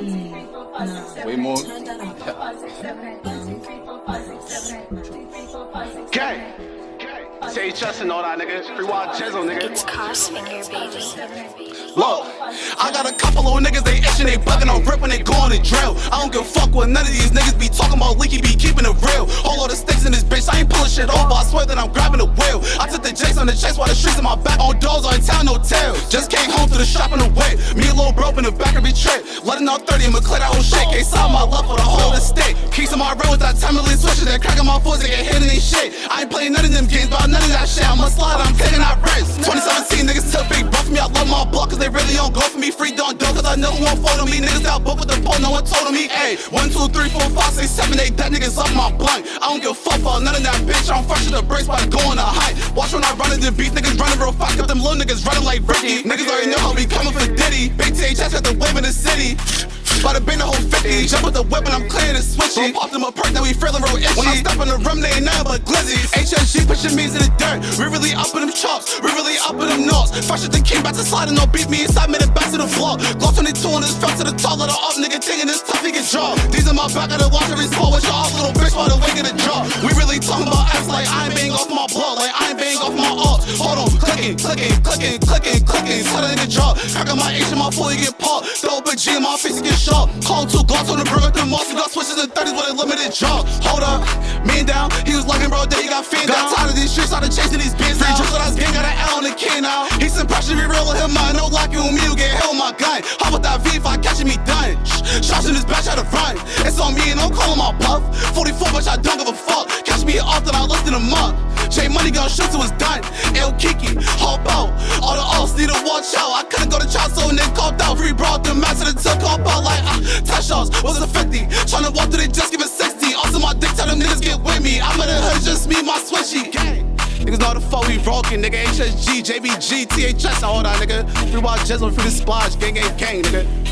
Way more. Gang. Say trust and all that, nigga. Free wild Jezo, nigga. It's Crossfinger, baby. Look, I got a couple of niggas, they itching, they bugging, I'm ripping, they going to drill. I don't give a fuck what none of these niggas be talking about. Leaky be keeping it real. Whole lot of sticks in this bitch, I ain't pulling shit over. I swear that I'm grabbing the wheel. I took the Jakes on the chase while the streets in my back. On doors, I ain't telling no tales. Just came home to the shop in the way. Me and Lil Bro in the back of the trip. Letting out 30 and clear that whole shit. Can't solve my love for the whole estate. Keys on my rail with that timely switches. That cracking my foot, they get hit in they shit. I ain't playing none of them games, but none of that shit. I'ma slide, I'm taking that risk. 2017 niggas took big bro for me. I love my block, cause they really don't go for me. Free don't do, cause I know who won't follow me. Niggas out book with the pole, no one told me. Ayy, 1, 2, 3, 4, 5, 6, 7, 8, that niggas up my blunt. I don't give a fuck about none of that bitch. I'm fresh to the brakes by going to height. Watch when I run into beef, niggas running real fast. Got them little niggas running like Ricky. Niggas already know how we coming for Diddy. Big THS got the wave in the city. About to bang the whole 50. Jump with the whip and I'm clearing and switching. Pop them a perk, now we feeling real itchy. When I step in the room, they ain't nothing but glizzies. HSG pushing me's in the dirt. We really up in them chops, we really up in them knots. Fresh as the king, back to sliding, no beat me inside, made it back to the floor. Gloss 22 on this fell to the top, let her up, nigga thinking this tough, he get draw. These in my back, I done watch every sport with your off little bitch while the way get a draw. We really talking about ass like I ain't bang off my block, like I ain't bang off my ops. Hold on, clicking. Tell that nigga draw. Cracking my H in my foot, he get popped. Throw a big G in my face, he get shot. Call 2 gloss on the brim with the monster. Got switches in 30s with a limited drop. Hold up, man down. He was lugging, bro, then he got fanned down. Got tired of these streets, started chasing these beats. Free just with us gang, got an L on the kid now. He's some pressure, be real with him, man. No locking with me, you get held with my gun. How about that V if I catching me done? Shots in this batch, I had to run. It's on me and don't call him my puff. 44, but I don't give a fuck. Catch me off, then I looked in a month. J Money gon' shoot till it's done. El Kiki, hop out. All the offs need to watch out. I couldn't go to trial, so nigga called out. Free brought the match to the took off out like touch shots. Was it 50? Tryna walk through, they just give it 60. Also my dick, tell them niggas get with me. I'm in the hood, just me, my switchy. Gang. Niggas know the fuck we rockin', nigga. HSG, JBG, THS, all that, nigga. Free wild Jezo, free the splodge, gang, nigga.